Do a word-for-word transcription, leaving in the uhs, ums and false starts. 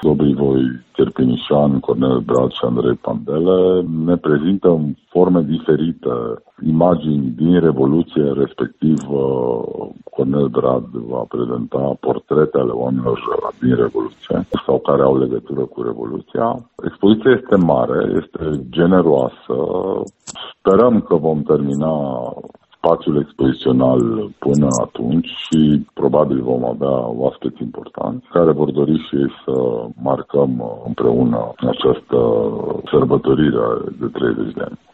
Dobrivoi, Cherpinișan, Cornel Brad și Andrei Pandele ne prezintă în forme diferite imagini din Revoluție, respectiv Cornel Brad va prezenta portrete ale oamenilor din Revoluție sau care au legătură cu Revoluția. Expoziția este mare, este generoasă. Sperăm că vom termina spațiul expozițional până atunci și probabil vom avea oaspeți importanți care vor dori și ei să marcăm împreună această sărbătorire de treizeci de ani.